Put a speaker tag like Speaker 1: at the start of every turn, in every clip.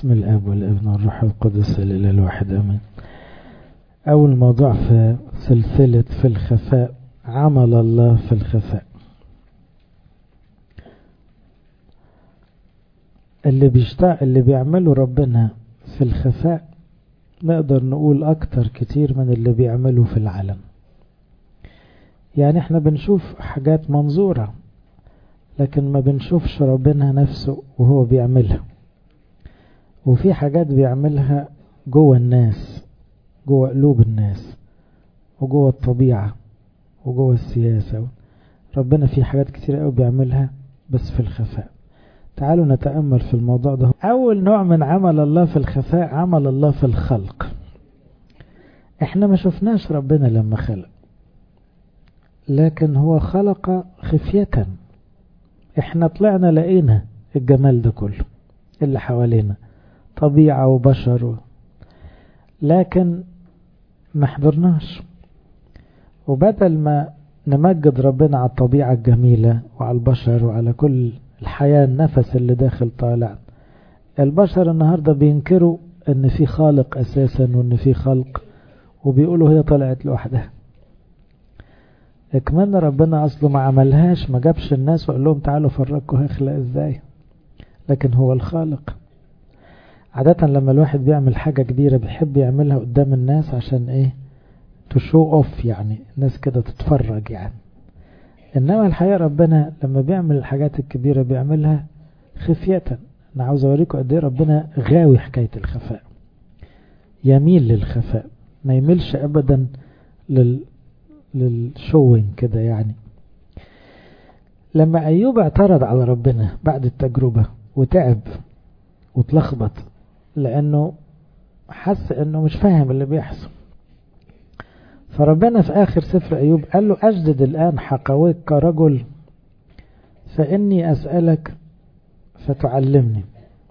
Speaker 1: بسم الاب والابن والروح القدس الاله الواحد امين. اول موضوع في سلسلة في الخفاء، عمل الله في الخفاء. اللي بيعمله ربنا في الخفاء نقدر نقول اكتر كتير من اللي بيعمله في العلن. يعني احنا بنشوف حاجات منظورة لكن ما بنشوفش ربنا نفسه وهو بيعملها، وفي حاجات بيعملها جوه الناس، جوه قلوب الناس، وجوه الطبيعة، وجوه السياسة. ربنا في حاجات كتير قوي بيعملها بس في الخفاء. تعالوا نتأمل في الموضوع ده. أول نوع من عمل الله في الخفاء عمل الله في الخلق. احنا ما شفناش ربنا لما خلق، لكن هو خلق خفية. احنا طلعنا لقينا الجمال ده كله اللي حوالينا، طبيعة وبشر لكن ما حضرناش. وبدل ما نمجد ربنا على الطبيعة الجميلة وعلى البشر وعلى كل الحياة، النفس اللي داخل طالع، البشر النهاردة بينكروا ان في خالق اساسا وان في خلق، وبيقولوا هي طلعت لوحدها. اكملنا ربنا اصله ما عملهاش، ما جابش الناس وقال لهم تعالوا فرقوا هيخلق ازاي، لكن هو الخالق. عادة لما الواحد بيعمل حاجة كبيرة بيحب يعملها قدام الناس عشان ايه؟ تشو اوف، يعني الناس كده تتفرج يعني. انما الحقيقة ربنا لما بيعمل الحاجات الكبيرة بيعملها خفية. انا عاوز اوريكم قد ايه ربنا غاوي حكاية الخفاء، يميل للخفاء، ما يميلش ابدا للشوين كده. يعني لما ايوب اعترض على ربنا بعد التجربة وتعب وتلخبط لانه حس انه مش فاهم اللي بيحصل، فربنا في آخر سفر أيوب قال له أجدد الآن حقويك كرجل فإني أسألك فتعلمني.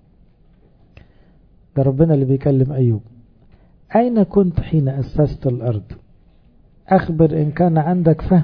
Speaker 1: ده ربنا اللي بيكلم أيوب. أين كنت حين أسست الأرض؟ أخبر إن كان عندك فهم.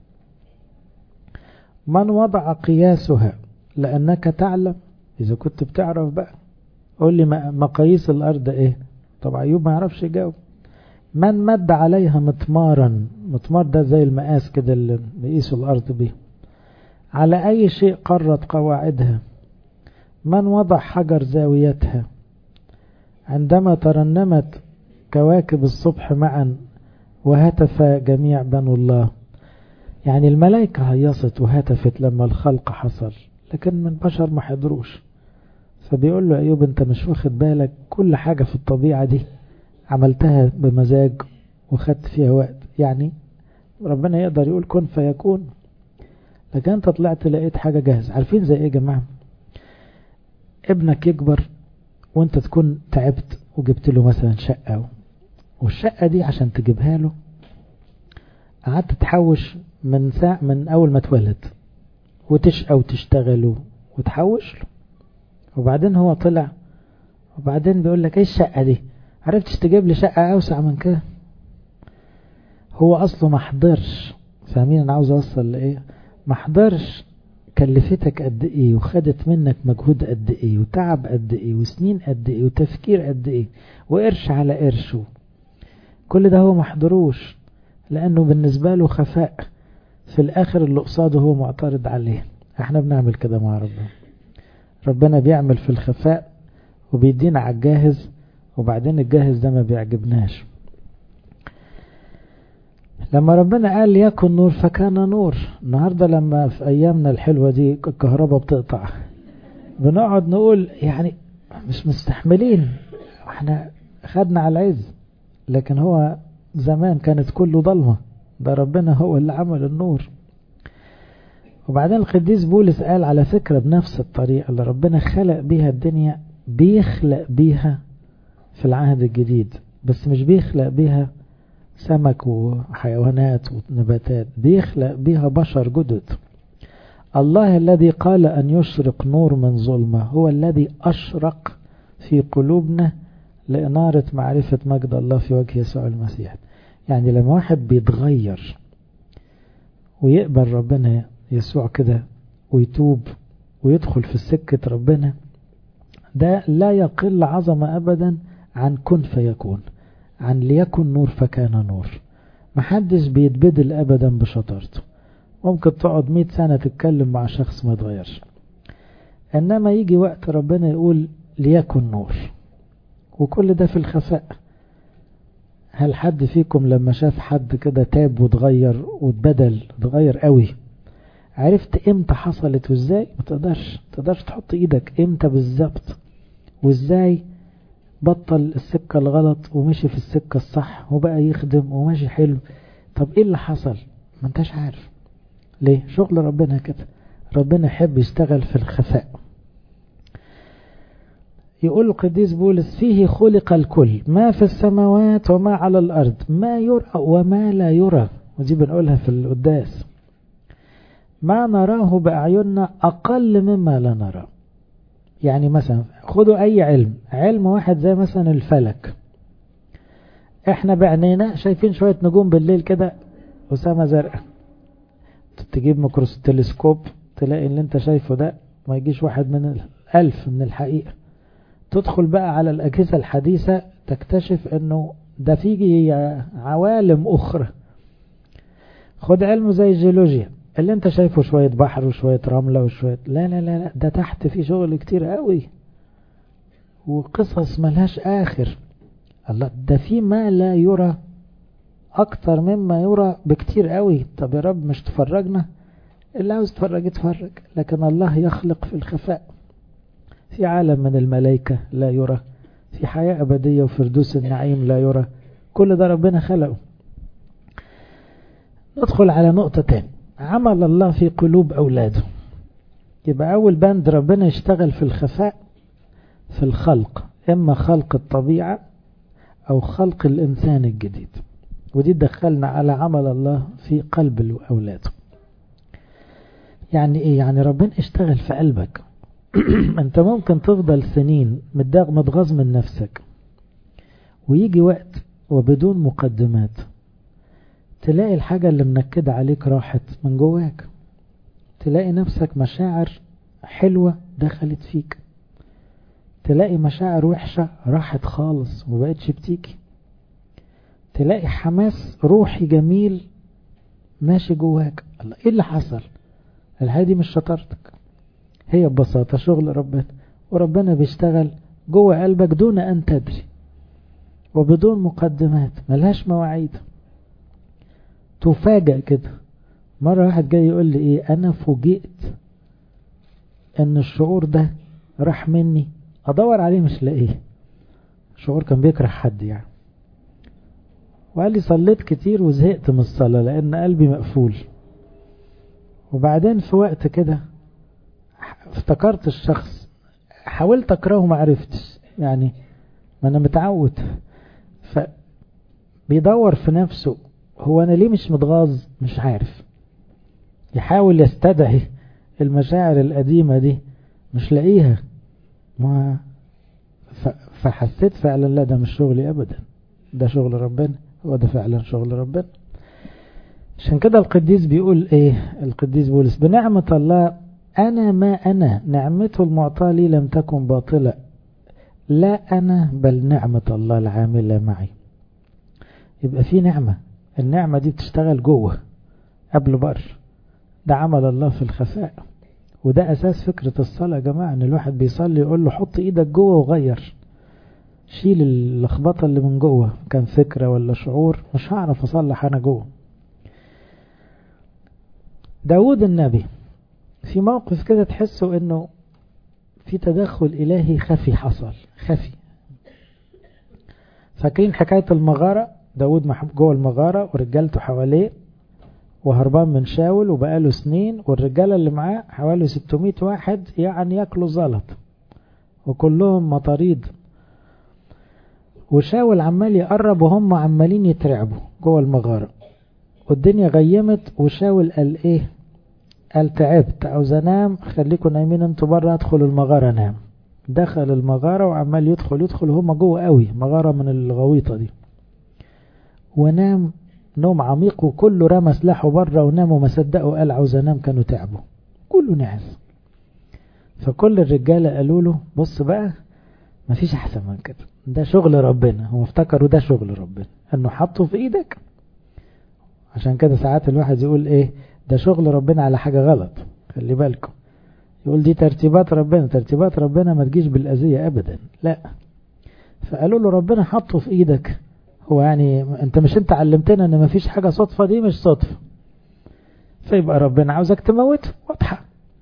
Speaker 1: من وضع قياسها لأنك تعلم؟ إذا كنت بتعرف بقى قول لي مقاييس الأرض إيه؟ طبعا أيوب ما يعرفش يجاوب. من مد عليها مطمارا، مطمار ده زي المقاس كده اللي بيقيسوا الأرض بيه، على أي شيء قرت قواعدها؟ من وضع حجر زاويتها؟ عندما ترنمت كواكب الصبح معا وهتف جميع بنو الله. يعني الملائكة هيصت وهتفت لما الخلق حصل، لكن من بشر ما حضروش. فبيقول له أيوب أنت مش واخد بالك، كل حاجة في الطبيعة دي عملتها بمزاج وخدت فيها وقت. يعني ربنا يقدر يقول كن فيكون، لكن انت طلعت لقيت حاجة جاهزة. عارفين زي ايه يا جماعة؟ ابنك يكبر وانت تكون تعبت وجبت له مثلا شقة، والشقة دي عشان تجيبها له قعدت تحوش من اول ما اتولد، وتشقى وتشتغل وتحوش له، وبعدين هو طلع وبعدين بيقول لك ايه الشقة دي؟ عرفتش تجيب لي شقة اوسع من كده؟ هو اصله ما حضرش. فاهمين انا عاوز اوصل لايه؟ ما حضرش كلفتك قد ايه، وخدت منك مجهود قد ايه، وتعب قد ايه، وسنين قد ايه، وتفكير قد ايه، وقرش على قرشه. كل ده هو ما حضروش لانه بالنسبة له خفاء. في الاخر اللي قصاده هو معترض عليه. احنا بنعمل كده مع ربنا. ربنا بيعمل في الخفاء وبيدينا على الجاهز، وبعدين الجاهز ده ما بيعجبناش. لما ربنا قال يكن نور فكان نور. النهاردة لما في أيامنا الحلوة دي الكهرباء بتقطع بنقعد نقول يعني مش مستحملين، احنا خدنا على العز. لكن هو زمان كانت كله ضلمة، ده ربنا هو اللي عمل النور. وبعدين القديس بولس قال على فكرة بنفس الطريقة اللي ربنا خلق بيها الدنيا بيخلق بيها في العهد الجديد، بس مش بيخلق بيها سمك وحيوانات ونباتات، بيخلق بيها بشر جدد. الله الذي قال أن يشرق نور من ظلمة هو الذي أشرق في قلوبنا لإنارة معرفة مجد الله في وجه يسوع المسيح. يعني لما واحد بيتغير ويقبل ربنا يسوع كده ويتوب ويدخل في السكة ربنا، ده لا يقل عظمة أبدا عن كن فيكون، عن ليكن نور فكان نور. محدش بيتبدل أبدا بشطارته. ممكن تقعد 100 سنة تتكلم مع شخص ما يتغيرش، إنما يجي وقت ربنا يقول ليكن نور، وكل ده في الخفاء. هل حد فيكم لما شاف حد كده تاب وتغير وتبدل، تغير قوي، عرفت امتى حصلت وازاي؟ ما تقدرش تحط ايدك امتى بالظبط، وازاي بطل السكة الغلط ومشي في السكة الصح وبقى يخدم وماشي حلو. طب ايه اللي حصل؟ ما انتش عارف ليه. شغل ربنا كده، ربنا يحب يشتغل في الخفاء. يقول القديس بولس فيه خلق الكل، ما في السماوات وما على الأرض، ما يرى وما لا يرى. ودي بنقولها في القداس، ما نراه بأعيننا أقل مما لا نرى. يعني مثلا خدوا أي علم واحد زي مثلا الفلك، احنا بعينينا شايفين شوية نجوم بالليل كده وسما زرقاء، تجيب ميكروسكوب تلسكوب تلاقي اللي انت شايفه ده ما يجيش واحد من 1000 من الحقيقة. تدخل بقى على الأجهزة الحديثة تكتشف انه ده فيه عوالم أخرى. خد علم زي الجيولوجيا، اللي انت شايفه شوية بحر وشوية رملة وشوية، لا لا لا لا، ده تحت فيه شغل كتير قوي وقصص ملهاش آخر. الله، ده فيه ما لا يرى أكتر مما يرى بكتير قوي. طب يا رب مش تفرجنا؟ اللي عاوز تفرج يتفرج، لكن الله يخلق في الخفاء. في عالم من الملائكة لا يرى، في حياة أبدية وفردوس النعيم لا يرى، كل ده ربنا خلقه. ندخل على نقطة تاني، عمل الله في قلوب أولاده. يبقى أول بند ربنا يشتغل في الخفاء في الخلق، إما خلق الطبيعة أو خلق الإنسان الجديد. ودي دخلنا على عمل الله في قلب أولاده. يعني إيه؟ يعني ربنا اشتغل في قلبك. أنت ممكن تفضل سنين متغاظ من نفسك، ويجي وقت وبدون مقدمات تلاقي الحاجة اللي منكدة عليك راحت من جواك، تلاقي نفسك مشاعر حلوة دخلت فيك، تلاقي مشاعر وحشة راحت خالص ومبقتش بتيجي، تلاقي حماس روحي جميل ماشي جواك. الله، ايه اللي حصل؟ الحاجة دي مش شطارتك، هي ببساطة شغل ربنا. وربنا بيشتغل جوه قلبك دون أن تدري وبدون مقدمات، ملهاش مواعيد. تفاجأ كده. مرة واحد جاي يقول لي ايه، انا فوجئت ان الشعور ده راح مني، ادور عليه مش لاقيه. شعور كان بيكره حد يعني. وقال لي صليت كتير وزهقت من الصلاة لان قلبي مقفول. وبعدين في وقت كده افتكرت الشخص، حاولت اكرهه ما عرفتش، يعني ما انا متعود. فبيدور في نفسه، هو انا ليه مش متغاظ؟ مش عارف. يحاول يستدعي المشاعر القديمة دي مش لاقيها. ما فحسيت فعلا لا، ده مش شغلي ابدا، ده شغل ربنا. هو ده فعلا شغل ربنا. عشان كده القديس بيقول ايه، القديس بولس بنعمة الله انا ما انا، نعمته المعطاة لي لم تكن باطلة، لا انا بل نعمة الله العاملة معي. يبقى في نعمة، النعمة دي بتشتغل جوه قبل بره. ده عمل الله في الخفاء. وده اساس فكرة الصلاة يا جماعة، ان الواحد بيصلي يقول له حط ايدك جوه وغير، شيل اللخبطة اللي من جوه، كان فكرة ولا شعور مش هعرف اصلح انا جوه. داود النبي في موقف كده تحسه انه في تدخل الهي خفي حصل، خفي. فاكرين حكاية المغارة؟ داود محبوب جوه المغارة ورجالته حواليه وهربان من شاول وبقاله سنين، والرجالة اللي معاه حوالي 600 واحد، يعني ياكلوا زلط وكلهم مطاريد. وشاول عمال يقرب وهم عمالين يترعبوا جوه المغارة، والدنيا غيمت. وشاول قال ايه؟ قال تعبت عاوز انام، خليكم نايمين انتوا بره، ادخل المغارة نام. دخل المغارة وعمال يدخل هم جوه قوي، مغارة من الغويطة دي، ونام نوم عميق. وكله رمى سلاحه بره ونام وما صدقوا، قال عاوز انام، كانوا تعبوا كله نعس. فكل الرجالة قالوا له بص بقى، مفيش احسن من كده. ده شغل ربنا، هو افتكروا ده شغل ربنا انه حطه في ايدك. عشان كده ساعات الواحد يقول ايه ده شغل ربنا على حاجة غلط. خلي بالكم، يقول دي ترتيبات ربنا. ترتيبات ربنا ما تجيش بالأذية ابدا، لا. فقالوا له ربنا حطه في ايدك، هو يعني انت علمتنا ان مفيش حاجة صدفة، دي مش صدفة، فيبقى ربنا عاوزك تموته، واضحة.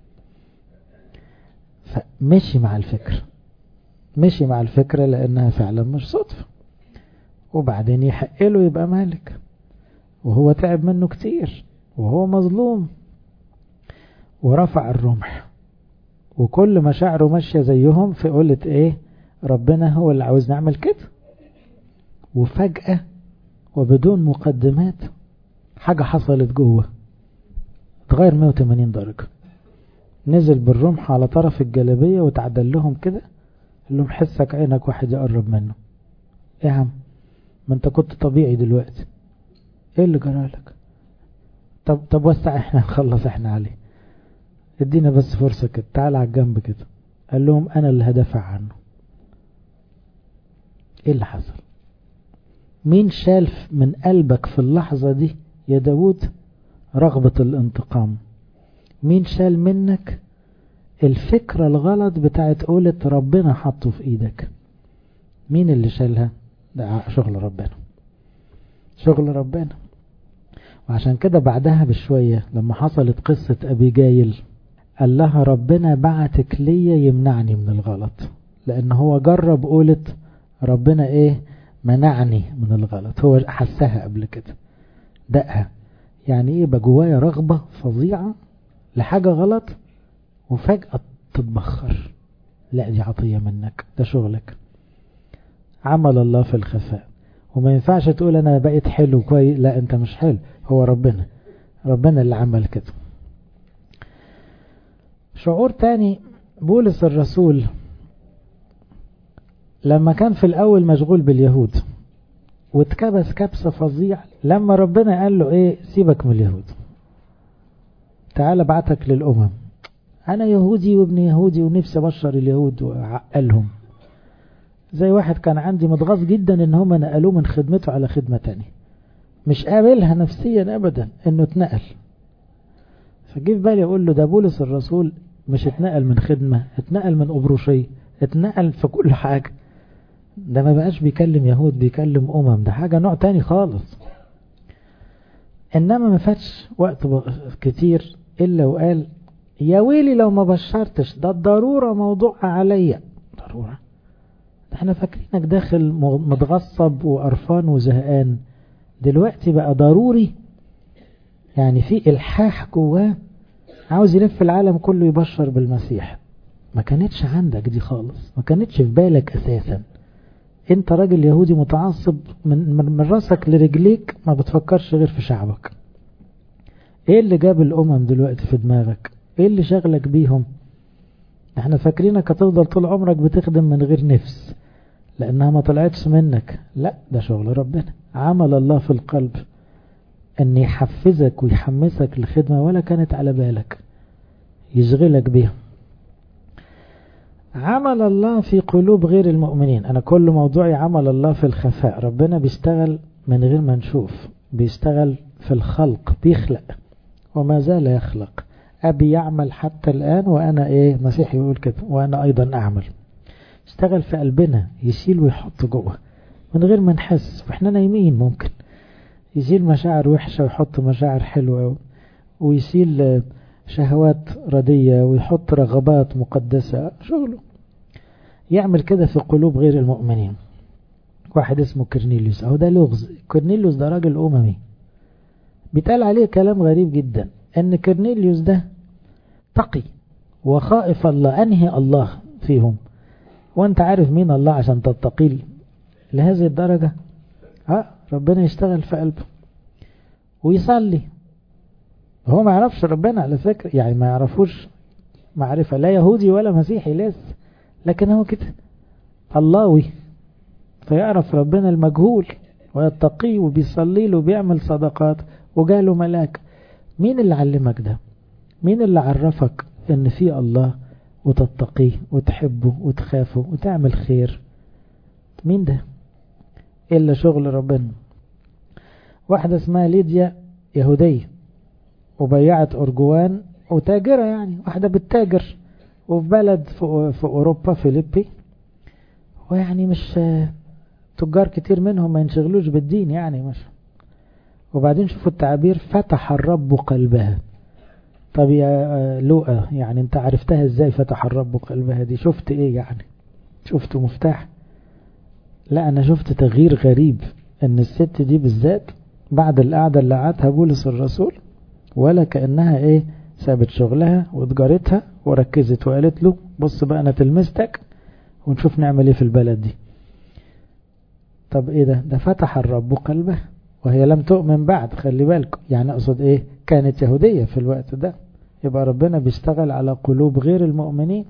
Speaker 1: فمشي مع الفكرة، مشي مع الفكرة لأنها فعلا مش صدفة. وبعدين يحق له يبقى مالك، وهو تعب منه كتير وهو مظلوم، ورفع الرمح، وكل مشاعره ماشية زيهم، في قولة ايه ربنا هو اللي عاوز نعمل كده. وفجأة وبدون مقدمات حاجة حصلت جوه، اتغير 180 درجة. نزل بالرمح على طرف الجلابية وتعدل لهم كده، قال لهم حسك عينك واحد يقرب منه. ايه يا عم، ما انت كنت طبيعي دلوقتي، ايه اللي جرالك؟ طب وسع، احنا نخلص احنا عليه، ادينا بس فرصة كده، تعال على الجنب كده. قال لهم انا اللي هدافع عنه. ايه اللي حصل؟ مين شال من قلبك في اللحظة دي يا داود رغبة الانتقام؟ مين شال منك الفكرة الغلط بتاعت قولة ربنا حطه في ايدك؟ مين اللي شالها؟ ده شغل ربنا، شغل ربنا. وعشان كده بعدها بشوية لما حصلت قصة أبيجايل، قال لها ربنا بعتك ليا يمنعني من الغلط، لأن هو جرب قولة ربنا ايه منعني من الغلط. هو حسها قبل كده، دقها، يعني ايه بجوايا رغبة فظيعة لحاجة غلط وفجأة تتبخر. لا دي عطية منك، ده شغلك، عمل الله في الخفاء. وما ينفعش تقول انا بقيت حلو كويس، لا انت مش حلو، هو ربنا اللي عمل كده. شعور تاني، بولس الرسول لما كان في الاول مشغول باليهود واتكبس كبسة فظيع، لما ربنا قال له ايه سيبك من اليهود، تعال بعتك للأمم، انا يهودي وابن يهودي ونفسي ابشر اليهود وعقلهم. زي واحد كان عندي متغاظ جدا ان هم نقلوه من خدمته على خدمة تانية، مش قابلها نفسيا ابدا انه اتنقل. فجي في بالي اقول له ده بولس الرسول مش اتنقل من خدمة، اتنقل من أبروشية، اتنقل في كل حاجة. ده ما بقاش بيكلم يهود، بيكلم ده حاجة نوع تاني خالص. انما ما فاتش وقت كتير الا وقال يا ويلي لو ما بشرتش، ده الضرورة موضوع عليا. ضرورة؟ احنا فاكرينك داخل متغصب وقرفان وزهقان، دلوقتي بقى ضروري. يعني في الحاح جواه عاوز يلف العالم كله يبشر بالمسيح. ما كانتش عندك دي خالص، ما كانتش في بالك اساسا. انت راجل يهودي متعصب من راسك لرجليك، ما بتفكرش غير في شعبك. ايه اللي جاب الامم دلوقتي في دماغك؟ ايه اللي شغلك بيهم؟ احنا فاكرينك هتفضل طول عمرك بتخدم من غير نفس لانها ما طلعتش منك. لا ده شغل ربنا، عمل الله في القلب ان يحفزك ويحمسك للخدمة ولا كانت على بالك، يشغلك بيها. عمل الله في قلوب غير المؤمنين. انا كل موضوعي عمل الله في الخفاء. ربنا بيشتغل من غير ما نشوف، بيشتغل في الخلق، بيخلق وما زال يخلق. ابي يعمل حتى الان وانا ايه مسيحي يقول كده، وانا ايضا اعمل. اشتغل في قلبنا، يشيل ويحط جوه من غير ما نحس واحنا نايمين. ممكن يشيل مشاعر وحشة ويحط مشاعر حلوة، ويشيل شهوات ردية ويحط رغبات مقدسة. شغله يعمل كده في قلوب غير المؤمنين. واحد اسمه كرنيليوس، اهو ده لغز. كرنيليوس ده راجل أممي، بيتقال عليه كلام غريب جدا ان كرنيليوس ده تقي وخائف الله. انهي الله فيهم؟ وانت عارف مين الله عشان تتقي لهذه الدرجة؟ ربنا يشتغل في قلبه ويصلي. هو ما يعرفش ربنا على فكرة، يعني ما يعرفوش معرفة، لا يهودي ولا مسيحي لسه، لكن هو كده اللهوي، فيعرف ربنا المجهول ويتقيه وبيصلي له وبيعمل صدقات وجاله ملاك. مين اللي علمك ده؟ مين اللي عرفك ان في الله وتتقيه وتحبه وتخافه وتعمل خير. مين ده إلا شغل ربنا. واحدة اسمها ليديا يهودية وبيعت أرجوان وتاجرة، يعني واحدة بتتاجر وفي بلد في أوروبا فيليبي، ويعني مش تجار كتير منهم ما ينشغلوش بالدين يعني مش. وبعدين شوفوا التعبير فتح الرب قلبها. طب يا لوقا يعني انت عرفتها ازاي فتح الرب قلبها دي؟ شفت ايه يعني؟ شفت مفتاح؟ لا انا شفت تغيير غريب، ان الست دي بالذات بعد القعدة اللي قعدها بولس الرسول ولا كأنها ايه سابت شغلها وتجارتها وركزت وقالت له بص بقى انا تلمستك ونشوف نعمل ايه في البلد دي. طب ايه ده فتح الرب قلبها وهي لم تؤمن بعد. خلي بالكم يعني اقصد ايه، كانت يهودية في الوقت ده، يبقى ربنا بيشتغل على قلوب غير المؤمنين.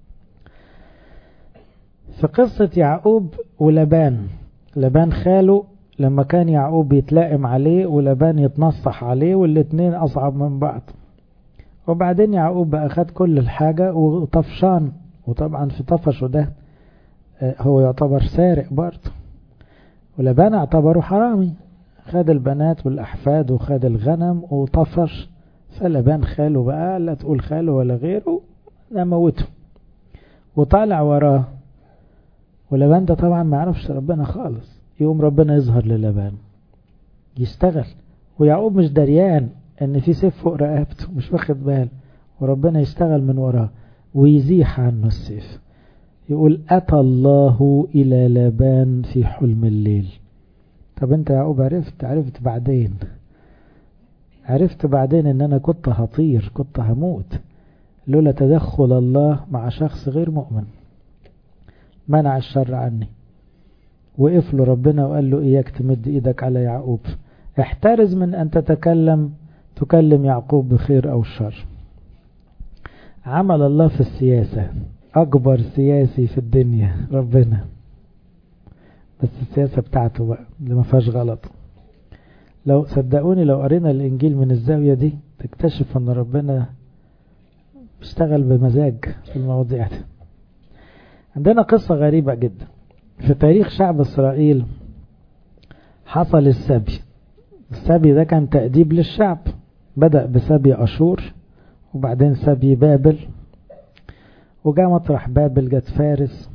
Speaker 1: في قصة يعقوب ولبان، لبان خاله لما كان يعقوب يتلائم عليه ولبان يتنصح عليه والاتنين أصعب من بعض، وبعدين يعقوب بقى خد كل الحاجة وطفشان، وطبعا في طفشه ده هو يعتبر سارق برضه، ولبان اعتبره حرامي، خد البنات والأحفاد وخد الغنم وطفش. فلبان خاله بقى لا تقول خاله ولا غيره نموته وطالع وراه، ولبان ده طبعا ما يعرفش ربنا خالص. يوم ربنا يظهر للبان يشتغل، ويعقوب مش دريان ان في سيف فوق رقبته، مش واخد بال، وربنا يشتغل من وراه ويزيح عنه السيف. يقول أتى الله إلى لبان في حلم الليل. طب انت يا يعقوب عرفت بعدين، عرفت بعدين ان انا كنت هطير، كنت هموت لولا تدخل الله مع شخص غير مؤمن، منع الشر عني. وقف له ربنا وقال له اياك تمد ايدك على يعقوب، احترز من ان تكلم يعقوب بخير او شر. عمل الله في السياسة، اكبر سياسي في الدنيا ربنا، بس السياسة بتاعته بقى اللي ما فيهاش غلط. لو صدقوني لو قرينا الانجيل من الزاوية دي تكتشف ان ربنا بيشتغل بمزاج في المواضيع دي. عندنا قصة غريبة جدا في تاريخ شعب إسرائيل. حصل السبي ده كان تأديب للشعب، بدأ بسبي أشور وبعدين سبي بابل، وجاء مطرح بابل جت فارس،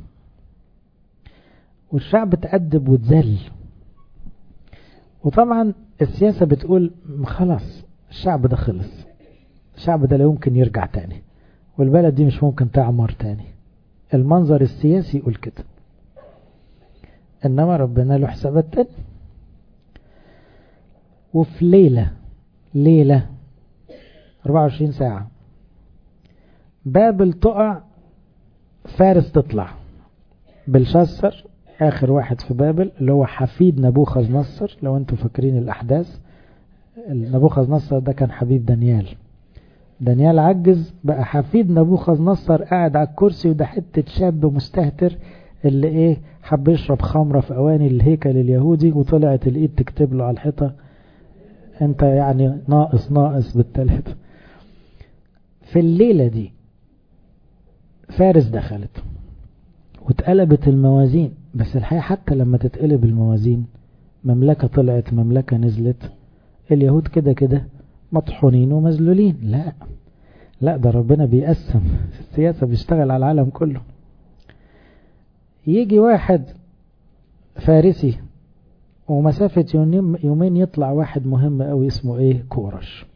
Speaker 1: والشعب تأدب وتذل. وطبعا السياسة بتقول خلاص الشعب ده خلص، الشعب ده لا يمكن يرجع تاني، والبلد دي مش ممكن تعمر تاني. المنظر السياسي يقول كده، إنما ربنا له حسابات تاني. وفي ليلة 24 ساعة بابل تقع، فارس تطلع. بلشاصر آخر واحد في بابل اللي هو حفيد نبوخذ نصر، لو انتوا فاكرين الأحداث، نبوخذ نصر ده كان حبيب دانيال عجز بقى حفيد نبوخذ نصر قاعد على الكرسي، وده حتة شاب مستهتر اللي حب يشرب خمرة في أواني الهيكل اليهودي، وطلعت الإيد تكتب له على الحيطة انت يعني ناقص بالتلات. في الليلة دي فارس دخلت واتقلبت الموازين، بس الحقيقة حتى لما تتقلب الموازين مملكة طلعت مملكة نزلت، اليهود كده مطحونين ومذلولين. لا ده ربنا بيقسم في السياسة، بيشتغل على العالم كله. يجي واحد فارسي ومسافة يومين يطلع واحد مهم قوي اسمه كورش.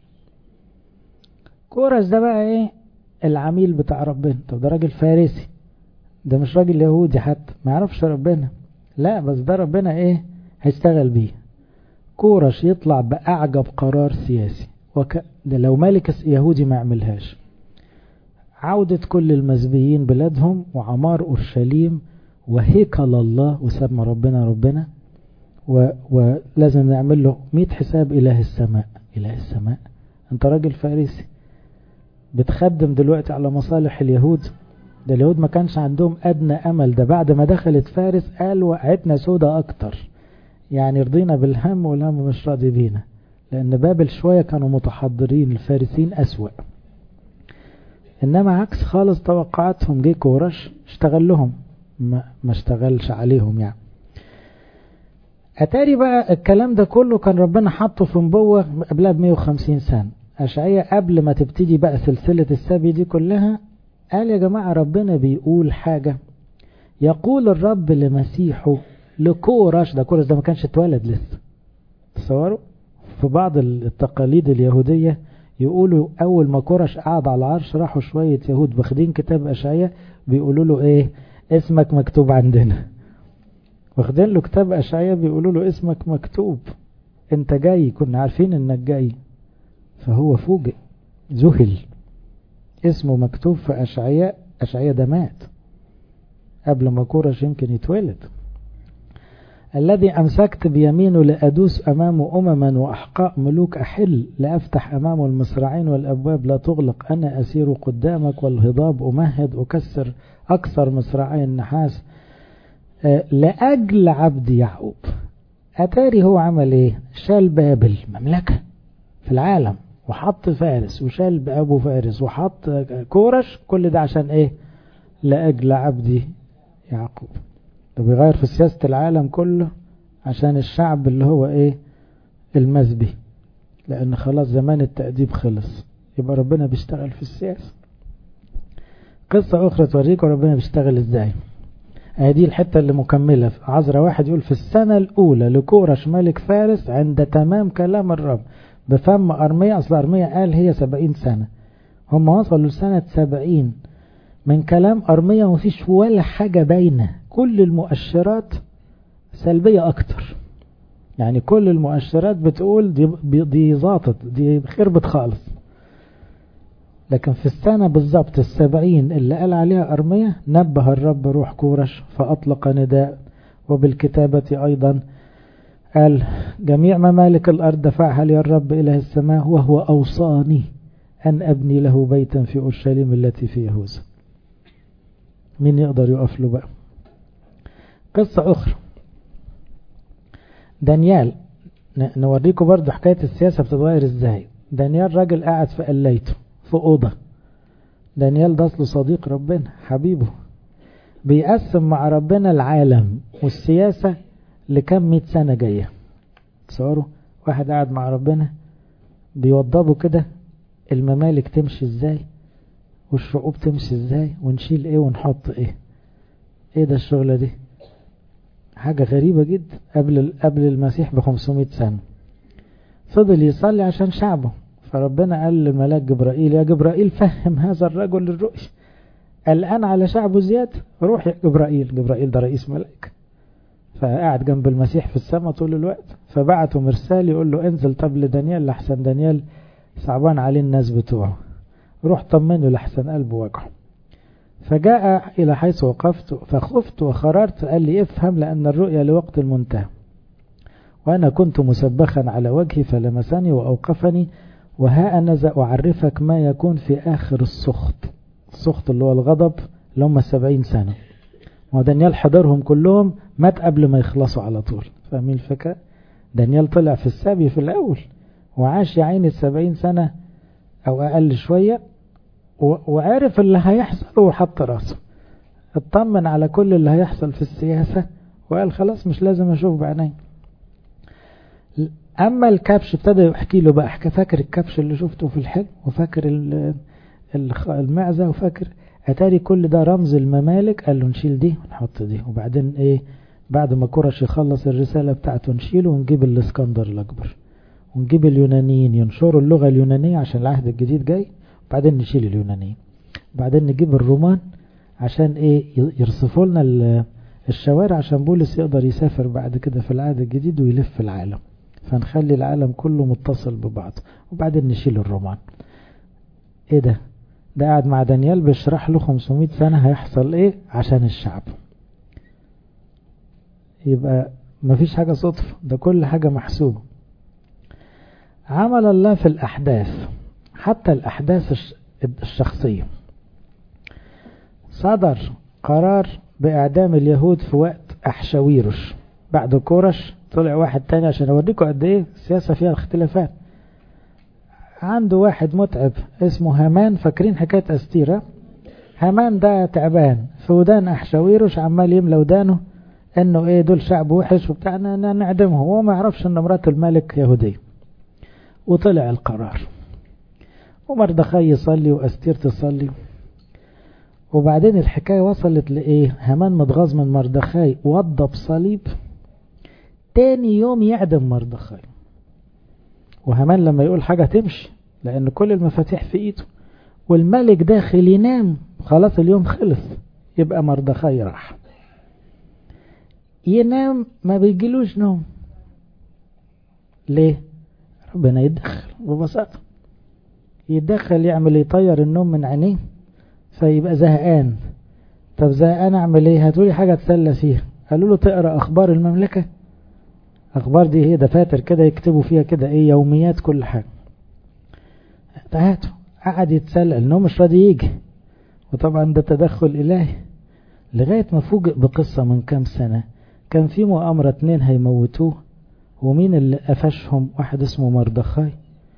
Speaker 1: كورش ده بقى العميل بتاع ربنا. طب ده راجل فارسي، ده مش راجل يهودي حتى ما يعرفش ربنا، لا بس ده ربنا هيشتغل بيه. كورش يطلع بأعجب قرار سياسي، ده لو ملك يهودي ما يعملهاش، عودة كل المسبيين بلادهم وعمار أورشليم وهيكل الله، وسمى ربنا ولازم نعمل له 100 حساب. إله السماء انت راجل فارسي بتخدم دلوقتي على مصالح اليهود، ده اليهود ما كانش عندهم أدنى أمل، ده بعد ما دخلت فارس قال وقعتنا سودة أكتر، يعني رضينا بالهم والهم مش راضي بينا، لأن بابل شوية كانوا متحضرين، الفارسين أسوأ. إنما عكس خالص توقعاتهم. جه كورش اشتغل لهم، ما اشتغلش عليهم يعني. أتاري بقى الكلام ده كله كان ربنا حطه في نبوة قبلها ب150 سنة. أشعياء قبل ما تبتدي بقى سلسلة السبي دي كلها قال يا جماعة ربنا بيقول حاجة، يقول الرب لمسيحه لكورش. ده كورش ده ما كانش اتولد لسه. تصوروا في بعض التقاليد اليهودية يقولوا أول ما كورش قعد على العرش راحوا شوية يهود واخدين كتاب أشعياء بيقولوا له إيه؟ اسمك مكتوب عندنا. واخدين له كتاب أشعياء بيقولوا له اسمك مكتوب، انت جاي، كنا عارفين انك جاي. فهو فوجئ ذهل، اسمه مكتوب في أشعياء. أشعياء ده مات قبل ما كورش يمكن يتولد. الذي أمسكت بيمينه لأدوس أمامه أمما وأحقاء ملوك أحل، لأفتح أمامه المصراعين والأبواب لا تغلق، أنا أسير قدامك والهضاب أمهد، أكسر مصراعي النحاس لأجل عبد يعقوب. أتاري هو عمل إيه؟ شال بابل مملكة في العالم وحط فارس، وشال أبو فارس وحط كورش. كل ده عشان إيه؟ لأجل عبد يعقوب. ده بيغير في سياسة العالم كله عشان الشعب اللي هو إيه؟ المذبي، لأن خلاص زمان التأديب خلص. يبقى ربنا بيشتغل في السياسة. قصة أخرى توريكم ربنا بيشتغل إزاي. هذه الحتة اللي مكملة في عزرا 1 يقول في السنة الأولى لكورش ملك فارس عند تمام كلام الرب بفم أرميا. أصل أرميا قال هي 70 سنة، هم وصلوا لسنة 70 من كلام أرميا ومفيش ولا حاجة باينة. كل المؤشرات سلبية أكتر، يعني كل المؤشرات بتقول دي زاطت، دي خربت خالص. لكن في السنة بالضبط 70 اللي قال عليها أرميا نبه الرب روح كورش فأطلق نداء. وبالكتابة أيضا قال جميع ممالك الأرض دفعها لي الرب إله السماء، وهو أوصاني أن أبني له بيتا في أورشليم التي في يهوذا. مين يقدر يقف له بقى؟ قصة أخرى دانيال، نوريكم برضو حكاية السياسة بتتغير إزاي. دانيال راجل قاعد في قليته في أوضة. دانيال ده أصله صديق ربنا حبيبه، بيقسم مع ربنا العالم والسياسة لكم 100 سنة جاية. تصوروا واحد قاعد مع ربنا بيوضبوا كده الممالك تمشي ازاي والشعوب تمشي ازاي ونشيل ايه ونحط ايه. ايه ده الشغلة دي؟ حاجة غريبة جدا. قبل المسيح ب500 سنة فضل يصلي عشان شعبه. فربنا قال للملاك جبرائيل يا جبرائيل فهم هذا الرجل الرؤيا، الآن على شعبه زيادة، روح يا جبرائيل. جبرائيل ده رئيس ملائكة فقاعد جنب المسيح في السماء طول الوقت. فبعته مرسال يقول له انزل طب لدانيال لحسن دانيال صعبان عليه الناس بتوعه، روح طمنه لحسن قلبه وجعه. فجاء إلى حيث وقفت فخفت وخررت. قال لي افهم لأن الرؤيا لوقت المنتهى، وأنا كنت مسبخا على وجهي فلمسني وأوقفني، وها أنا ذا أعرفك ما يكون في آخر السخط. السخط اللي هو الغضب اللي هم 70 سنة. ودانيال حضرهم كلهم، مات قبل ما يخلصوا على طول. فاهمين الفكرة؟ دانيال طلع في السبي في الأول وعاش يا عيني 70 سنة أو أقل شوية، وعرف اللي هيحصل وحط راسه، اطمن على كل اللي هيحصل في السياسة وقال خلاص مش لازم أشوف بعيني. أما الكبش ابتدى يحكي له بقى، فاكر الكبش اللي شفته في الحلم، وفاكر المعزة، وفاكر أتاري كل ده رمز الممالك. قال له نشيل دي ونحط دي، وبعدين ايه بعد ما كورش يخلص الرسالة بتاعته نشيله ونجيب الاسكندر الأكبر ونجيب اليونانيين ينشروا اللغة اليونانية عشان العهد الجديد جاي، وبعدين نشيل اليونانيين، وبعدين نجيب الرومان عشان ايه يرصفوا لنا الشوارع عشان بولس يقدر يسافر بعد كده في العهد الجديد ويلف العالم، فنخلي العالم كله متصل ببعض، وبعدين نشيل الرومان. ايه ده قاعد مع دانيال بيشرح له 500 سنة هيحصل ايه عشان الشعب. يبقى مفيش حاجة صدفة، ده كل حاجة محسوبة. عمل الله في الأحداث، حتى الأحداث الشخصية. صدر قرار بإعدام اليهود في وقت أحشاويرش. بعد كورش طلع واحد تاني عشان أوريكم قد إيه السياسة فيها اختلافات. عنده واحد متعب اسمه هامان. فاكرين حكاية أستيرة؟ هامان ده تعبان في ودان أحشاويروش، عمال يملى ودانه انه ايه دول شعب وحش وبتاعنا نعدمه، هو ما يعرفش ان مرات الملك يهودية. وطلع القرار، ومردخاي يصلي وأستير تصلي. وبعدين الحكاية وصلت لإيه؟ هامان متغاظ من مردخاي وضب صليب، تاني يوم يعدم مردخاي. وهامان لما يقول حاجة تمشي لأن كل المفاتيح في إيده، والملك داخل ينام خلاص اليوم خلص، يبقى مردخاي راح ينام ما بيجيلوش نوم. ليه؟ ربنا يتدخل ببساطة، يتدخل يعمل يطير النوم من عينيه فيبقى زهقان. طب زهقان اعمل ايه؟ هاتولي حاجة تسلى فيها. قالوا له تقرأ اخبار المملكة. اخبار دي هي دفاتر كده يكتبوا فيها كده ايه يوميات كل حاجة. هاته قعد يتسلى، النوم مش راضي يجي، وطبعا ده تدخل الهي. لغاية ما فوجئ بقصة من كام سنة، كان في مؤامرة 2 هيموتوه، ومين اللي قفشهم؟ واحد اسمه مردخاي.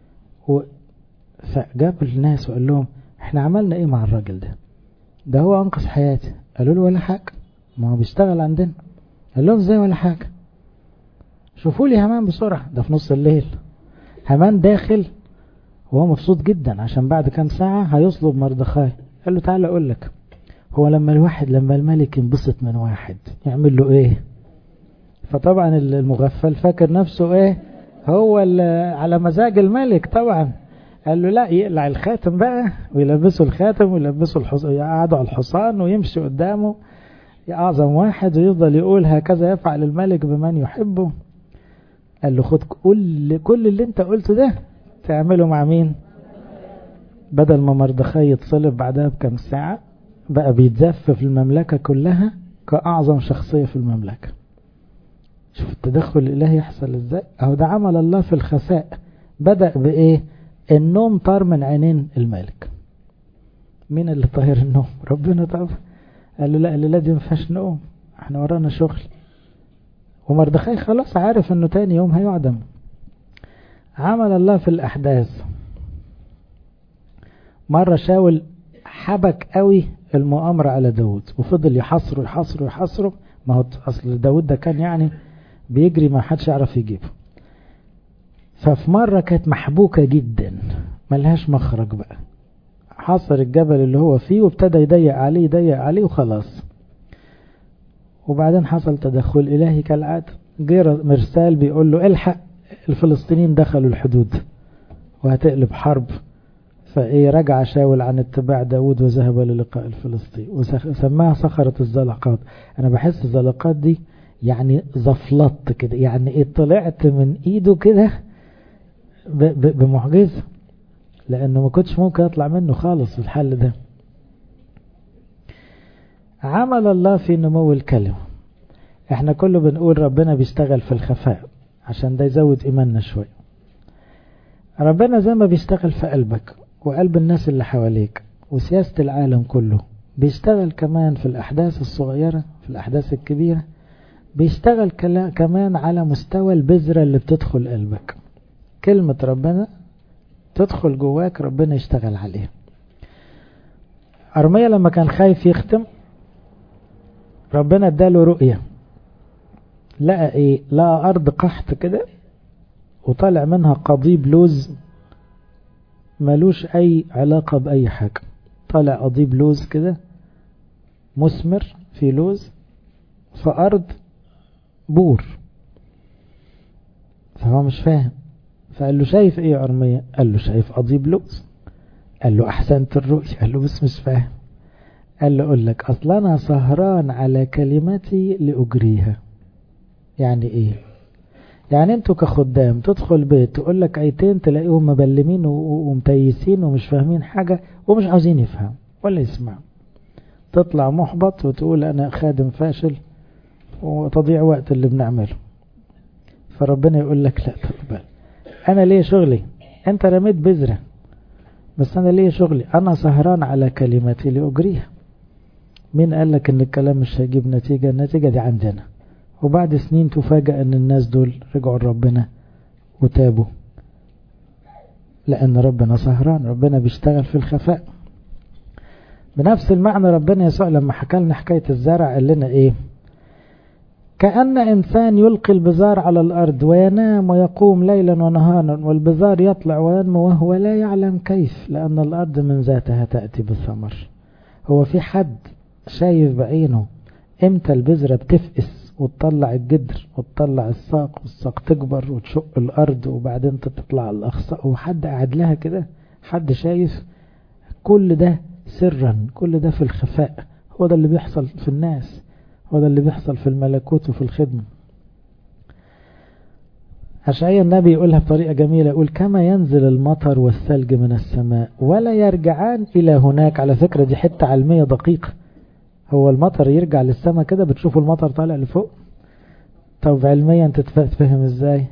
Speaker 1: فجاب الناس وقال لهم احنا عملنا ايه مع الراجل ده؟ ده هو انقذ حياتي. قالوا له ولا حاجة، ما هو بيشتغل عندنا. قال لهم ازاي ولا حاجة؟ شوفوا لي هامان بسرعة. ده في نص الليل، هامان داخل وهو مبسوط جدا عشان بعد كام ساعة هيصلب مردخاي. قال له تعالى اقول لك، هو لما الملك ينبسط من واحد يعمل له ايه؟ فطبعا المغفل فاكر نفسه ايه، هو على مزاج الملك طبعا. قال له لا، يقلع الخاتم بقى ويلبسه الخاتم ويلبسه يقعدوا على الحصان ويمشي قدامه أعظم واحد، ويفضل يقول هكذا يفعل الملك بمن يحبه. قال له خد كل اللي انت قلته ده تعمله مع مين؟ بدل ما مردخاي يتصلب بعدها بكم ساعة، بقى بيتزف في المملكة كلها كأعظم شخصية في المملكة. شوف التدخل الإلهي يحصل ازاي. اهو ده عمل الله في الخفاء. بدأ بإيه؟ النوم طار من عينين الملك. مين اللي طاهر النوم؟ ربنا طبعا. قال له لا، الليلة دي مفيهاش نوم، احنا ورانا شغل. ومردخاي خلاص عارف انه تاني يوم هيعدم. عمل الله في الأحداث. مرة شاول حبك قوي المؤامرة على داود، وفضل يحصره. ما هو أصل داود ده كان يعني بيجري ما حدش يعرف يجيبه. ففي مرة كانت محبوكة جدا ملهاش مخرج بقى، حصر الجبل اللي هو فيه وابتدى يضيق عليه وخلاص. وبعدين حصل تدخل إلهي كالعادة، جه مرسال بيقول له الحق الفلسطينيين دخلوا الحدود وهتقلب حرب. فايه رجع شاول عن اتباع داود وذهب للقاء الفلسطيني وسماها صخرة الزلقات. انا بحس الزلقات دي يعني زفلط كده، يعني ايه طلعت من ايده كده بمعجزة، لانه ما كنتش ممكن اطلع منه خالص في الحل ده. عمل الله في نمو الكلمة. احنا كله بنقول ربنا بيشتغل في الخفاء عشان ده يزود ايماننا شوية. ربنا زي ما بيشتغل في قلبك وقلب الناس اللي حواليك وسياسة العالم كله، بيشتغل كمان في الأحداث الصغيرة، في الأحداث الكبيرة. بيشتغل كمان على مستوى البذرة اللي بتدخل قلبك. كلمة ربنا تدخل جواك، ربنا يشتغل عليها. أرميا لما كان خايف يختم، ربنا اداله رؤية، لقى ايه؟ لقى أرض قحط كده وطلع منها قضيب لوز ملوش أي علاقة بأي حاجة. طلع قضيب لوز كده مثمر في لوز في أرض بور. فهو مش فاهم، فقال له شايف ايه يا أرميا؟ قال له شايف قضيب لوز. قال له أحسنت الرؤية. قال له بس مش فاهم. قال له أقول لك، أصلا أنا سهران على كلمتي لأجريها. يعني ايه؟ يعني انتوا كخدام تدخل بيت تقول لك ايتين تلاقيهم مبلمين ومتيسين ومش فاهمين حاجة ومش عاوزين يفهم ولا يسمع. تطلع محبط وتقول انا خادم فاشل وتضيع وقت اللي بنعمله. فربنا يقول لك لا تقبل، انا ليه شغلي، انت رميت بذرة بس انا ليه شغلي، انا سهران على كلمتي لأجريها. مين قال لك ان الكلام مش هيجيب نتيجة؟ النتيجة دي عندنا. وبعد سنين تفاجأ ان الناس دول رجعوا لربنا وتابوا. لأن ربنا سهران، ربنا بيشتغل في الخفاء. بنفس المعنى ربنا يسوع لما حكى لنا حكاية الزرع قال لنا ايه؟ كأن إنسان يلقي البذار على الأرض وينام ويقوم ليلا ونهارا والبذار يطلع وينمو وهو لا يعلم كيف، لأن الأرض من ذاتها تأتي بالثمر. هو في حد شايف بعينه امتى البذرة بتفقس وتطلع الجدر وتطلع الساق والساق تكبر وتشق الأرض وبعدين تطلع الأخصاء؟ وحد قاعد لها كده؟ حد شايف؟ كل ده سرا، كل ده في الخفاء. هو ده اللي بيحصل في الناس، هو ده اللي بيحصل في الملكوت وفي الخدمة. أشعياء النبي يقولها بطريقة جميلة، يقول كما ينزل المطر والثلج من السماء ولا يرجعان إلى هناك. على فكرة دي حتة علمية دقيقة. هو المطر يرجع للسماء كده؟ بتشوفوا المطر طالع لفوق؟ طب علميا تتفهم ازاي؟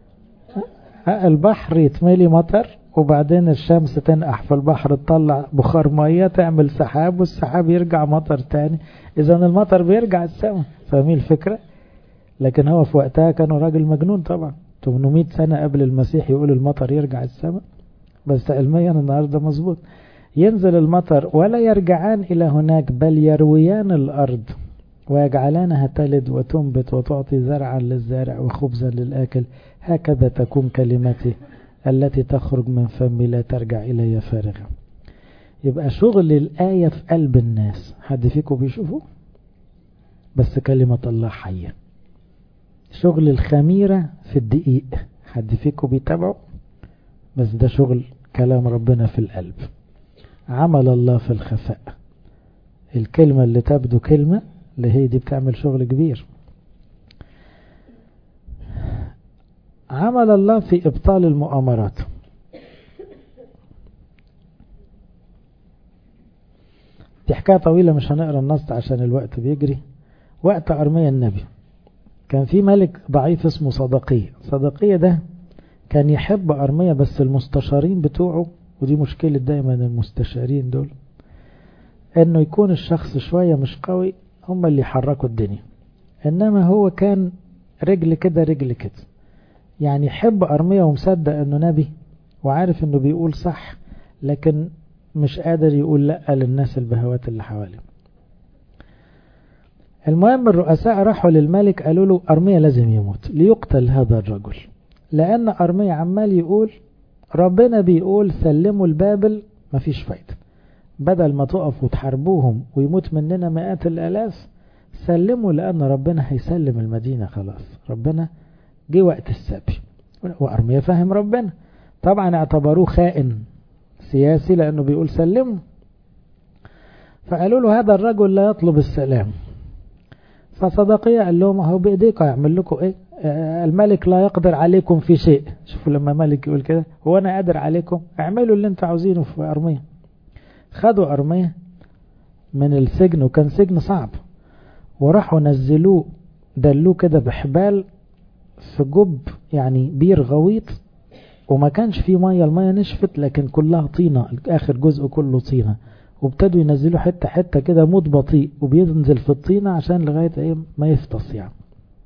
Speaker 1: البحر يتملي مطر وبعدين الشمس تنقح في البحر تطلع بخار مية تعمل سحاب والسحاب يرجع مطر تاني. اذا المطر بيرجع السماء. فاهمين الفكرة؟ لكن هو في وقتها كانوا راجل مجنون طبعا، 800 سنة قبل المسيح يقول المطر يرجع السماء. بس علميا النهاردة مظبوط. ينزل المطر ولا يرجعان إلى هناك بل يرويان الأرض ويجعلانها تلد وتنبت وتعطي زرعا للزارع وخبزا للآكل. هكذا تكون كلمتي التي تخرج من فمي لا ترجع إلي فارغة. يبقى شغل الآية في قلب الناس. حد فيكم بيشوفه؟ بس كلمة الله حية. شغل الخميرة في الدقيق. حد فيكم بيتابعه؟ بس ده شغل كلام ربنا في القلب. عمل الله في الخفاء. الكلمة اللي تبدو كلمة اللي هي دي بتعمل شغل كبير. عمل الله في إبطال المؤامرات. دي حكاية طويلة مش هنقرأ النص عشان الوقت بيجري. وقت أرميا النبي كان في ملك ضعيف اسمه صدقية. صدقية ده كان يحب أرميا بس المستشارين بتوعه، ودي مشكلة دايما المستشارين دول، انه يكون الشخص شوية مش قوي هم اللي يحركوا الدنيا، انما هو كان رجل كده رجل كده. يعني يحب أرميا ومصدق انه نبي وعارف انه بيقول صح، لكن مش قادر يقول لا للناس البهوات اللي حواليه. المهم الرؤساء راحوا للملك قالوا له أرميا لازم يموت ليقتل هذا الرجل، لأن أرميا عمال يقول ربنا بيقول سلموا البابل، مفيش فايدة، بدل ما تقف وتحاربوهم ويموت مننا مئات الآلاف سلموا، لأن ربنا هيسلم المدينة خلاص، ربنا جه وقت السبي. وأرميا فاهم ربنا طبعا، اعتبروه خائن سياسي لأنه بيقول سلموا. فقالوا له هذا الرجل لا يطلب السلام. فصدقية قال لهم هو بإيديكم يعمل لكم ايه؟ الملك لا يقدر عليكم في شيء. شوفوا لما ملك يقول كده، هو انا قادر عليكم؟ اعملوا اللي انتوا عاوزينه في أرميا. خدوا أرميا من السجن، وكان سجن صعب، وراحوا نزلوه دلوه كده بحبال في جب، يعني بير غويط، وما كانش فيه مية، المية نشفت لكن كلها طينة، اخر جزء كله طينة، وابتدوا ينزلوا حتة حتة كده موت بطيء وبينزل في الطينة عشان لغاية ايه ما يفطس يعني.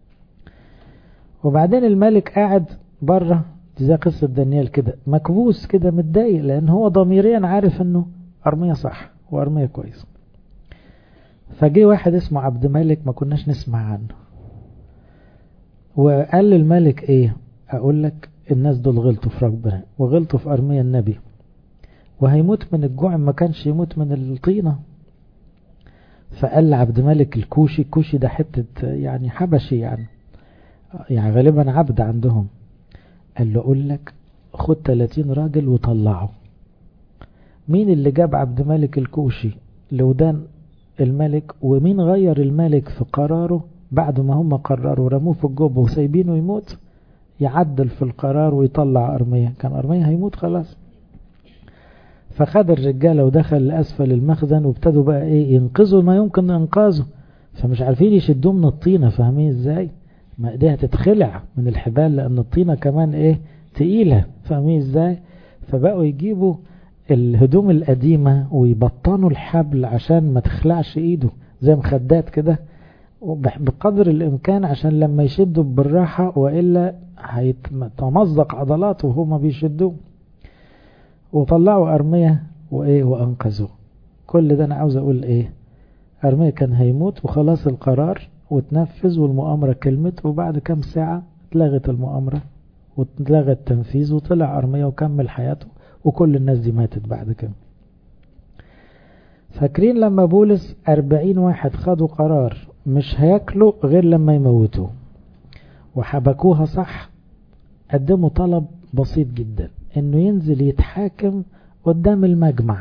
Speaker 1: وبعدين الملك قاعد بره زي قصة دانيال كده مكبوس كده متضايق، لان هو ضميريا عارف انه أرميا صح وأرميا كويس. فجي واحد اسمه عبد ملك ما كناش نسمع عنه، وقال للملك ايه؟ اقول لك الناس دول غلطوا في ربنا وغلطوا في أرميا النبي، وهيموت من الجوع ما كانش يموت من الطينة. فقال لعبد ملك الكوشي، الكوشي ده حتة يعني حبشي يعني غالبا عبد عندهم، قال له اقول لك خد 30 راجل وطلعه. مين اللي جاب عبد ملك الكوشي لودان الملك؟ ومين غير الملك في قراره بعد ما هم قرروا رموه في الجب وسايبينه يموت؟ يعدل في القرار ويطلع أرميا، كان أرميا هيموت خلاص. فخد الرجالة ودخل لأسفل المخزن، وابتدوا بقى ايه ينقذوا ما يمكن انقاذه، فمش عارفين يشدوه من الطينة. فاهمين ازاي؟ ما ايديها تتخلع من الحبال لأن الطينة كمان ايه تقيلة. فاهمين ازاي؟ فبقوا يجيبوا الهدوم القديمة ويبطنوا الحبل عشان ما تخلعش ايده زي مخدات كده بقدر الامكان، عشان لما يشدوا بالراحة وإلا هيتمزق عضلاته وهما بيشدوه. وطلعوا أرمية وإيه وأنقذوه. كل ده أنا عاوز أقول إيه؟ أرمية كان هيموت وخلاص القرار وتنفذ والمؤامرة كلمت، وبعد كام ساعة اتلغت المؤامرة واتلغى التنفيذ وطلع أرمية وكمل حياته، وكل الناس دي ماتت بعد كده. فاكرين لما بولس 40 واحد خدوا قرار مش هياكلوا غير لما يموتوه وحبكوها صح، قدموا طلب بسيط جدا انه ينزل يتحاكم قدام المجمع،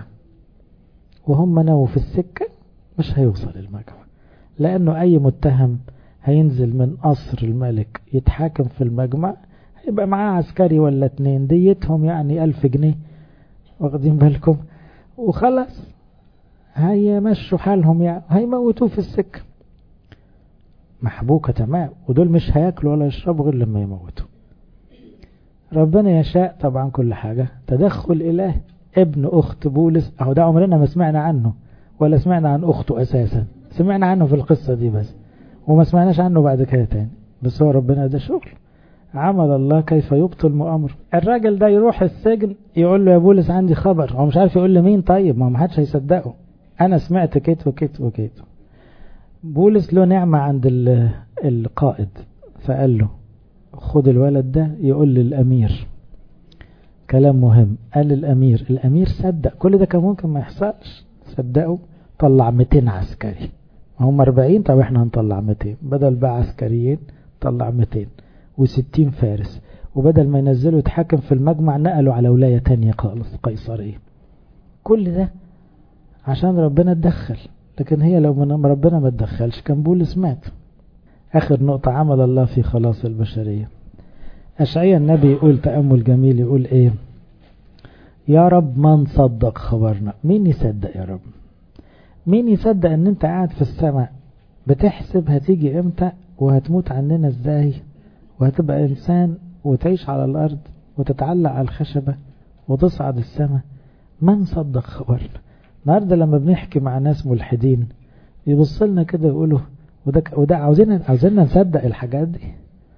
Speaker 1: وهم ناووا في السكة مش هيوصل المجمع، لانه اي متهم هينزل من قصر الملك يتحاكم في المجمع يبقى معاه عسكري ولا 2 ديتهم يعني 1000 جنيه، واخدين بالكم؟ وخلاص هيمشوا حالهم، يعني هيموتوه في السكة محبوكة تمام، ودول مش هياكلوا ولا يشربوا غير لما يموتوا. ربنا يشاء طبعا كل حاجة، تدخل إله. ابن أخت بولس أهو ده عمرنا ما سمعنا عنه ولا سمعنا عن أخته أساسا، سمعنا عنه في القصة دي بس وما سمعناش عنه بعد كده تاني. بس هو ربنا ده شغل، عمل الله كيف يبطل مؤامره. الراجل ده يروح السجن يقول له يا بولس عندي خبر، هو مش عارف يقول لمين، طيب ما حدش هيصدقه، أنا سمعت كيت وكيت وكيت. بولس له نعمة عند القائد، فقال له خد الولد ده يقول للأمير كلام مهم. قال للأمير، الأمير صدق. كل ده كان ممكن ما يحصلش، صدقوا. طلع 200 عسكري، هم 40، طب احنا هنطلع 200 بدل بقى عسكريين، طلع 260 فارس، وبدل ما ينزلوا يتحاكم في المجمع نقلوا على ولاية تانية خالص، قيصرية. كل ده عشان ربنا اتدخل، لكن هي لو من ربنا ما اتدخلش كان بولس مات. آخر نقطة، عمل الله في خلاص البشرية. أشعياء النبي يقول تأمل جميل، يقول إيه؟ يا رب من صدق خبرنا. مين يصدق يا رب؟ مين يصدق ان انت قاعد في السماء بتحسب هتيجي امتى وهتموت عننا ازاي وهتبقى انسان وتعيش على الارض وتتعلق على الخشبة وتصعد السماء؟ من صدق خبرنا؟ النهارده لما بنحكي مع ناس ملحدين يبص لنا كده يقولوا وده عاوزيننا نصدق الحاجات دي،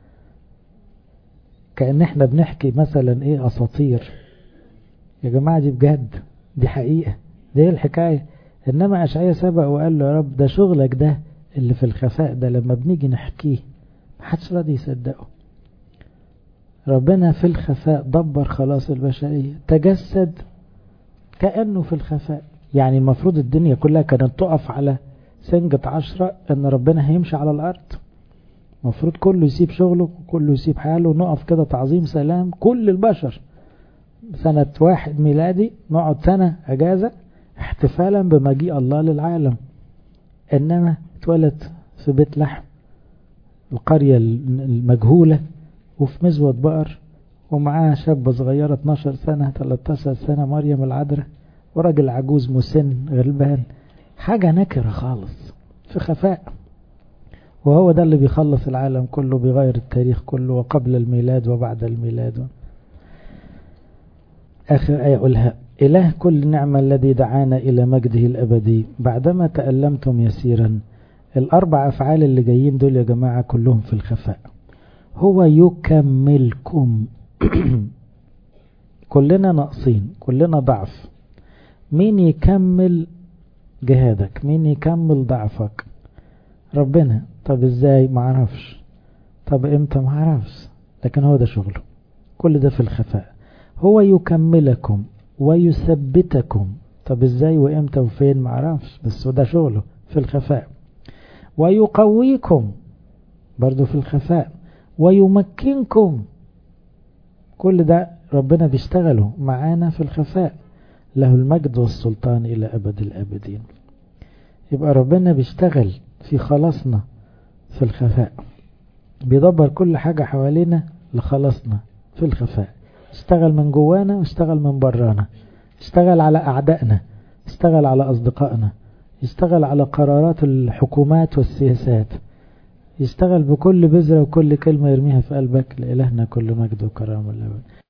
Speaker 1: كأن احنا بنحكي مثلا ايه اساطير. يا جماعة دي بجد، دي حقيقة، دي الحكاية. انما اشعياء سبق وقال له يا رب ده شغلك ده اللي في الخفاء ده لما بنيجي نحكيه محدش راضي يصدقه. ربنا في الخفاء دبر خلاص البشرية، تجسد كأنه في الخفاء. يعني المفروض الدنيا كلها كانت تقف على سنجة 10 ان ربنا هيمشي على الارض، المفروض كله يسيب شغله وكله يسيب حاله ونقف كده تعظيم سلام كل البشر. سنة 1 ميلادي نقعد سنة اجازة احتفالا بمجيء الله للعالم. انما اتولد في بيت لحم القرية المجهولة وفي مزود بقر ومعاها شابة صغيرة 12 سنة 13 سنة مريم العذراء وراجل عجوز مسن غلبان، حاجة نكرة خالص في خفاء. وهو ده اللي بيخلص العالم كله، بيغير التاريخ كله، وقبل الميلاد وبعد الميلاد. آخر آية أقولها، إله كل نعمة الذي دعانا إلى مجده الأبدي بعدما تألمتم يسيرا. الأربع أفعال اللي جايين دول يا جماعة كلهم في الخفاء. هو يكملكم. كلنا ناقصين، كلنا ضعف. مين يكمل جهادك؟ مين يكمل ضعفك؟ ربنا. طب ازاي؟ معرفش. طب امتى؟ معرفش، لكن هو ده شغله، كل ده في الخفاء. هو يكملكم ويثبتكم. طب ازاي وامتى وفين؟ معرفش، بس ده شغله في الخفاء. ويقويكم برضو في الخفاء. ويمكنكم، كل ده ربنا بيشتغله معانا في الخفاء. له المجد والسلطان إلى أبد الآبدين. يبقى ربنا بيشتغل في خلاصنا في الخفاء، بيدبر كل حاجة حوالينا لخلاصنا في الخفاء. اشتغل من جوانا واشتغل من برانا، اشتغل على أعدائنا، اشتغل على أصدقائنا، يشتغل على قرارات الحكومات والسياسات، يشتغل بكل بذرة وكل كلمة يرميها في قلبك. لإلهنا كل مجد وكرامة الأبد.